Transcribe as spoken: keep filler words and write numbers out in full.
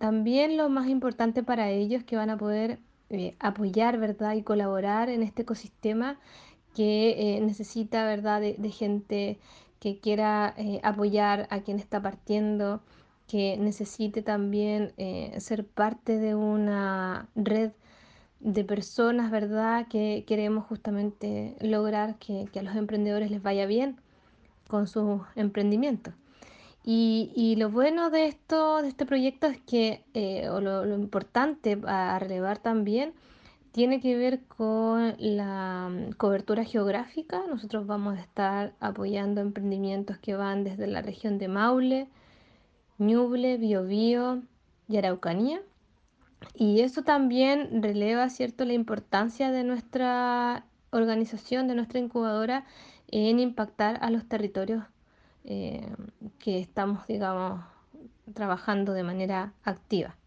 también lo más importante para ellos que van a poder eh, apoyar, ¿verdad? Y colaborar en este ecosistema que eh, necesita, ¿verdad? De, de gente que quiera eh, apoyar a quien está partiendo, que necesite también eh, ser parte de una red de personas, ¿verdad? Que queremos justamente lograr que, que a los emprendedores les vaya bien con sus emprendimientos. Y, y lo bueno de esto, de este proyecto es que, eh, o lo, lo importante a relevar también, tiene que ver con la mm, cobertura geográfica. Nosotros vamos a estar apoyando emprendimientos que van desde la región de Maule, Ñuble, Biobío y Araucanía. Y eso también releva, ¿cierto?, la importancia de nuestra organización, de nuestra incubadora, en impactar a los territorios eh, que estamos, digamos, trabajando de manera activa.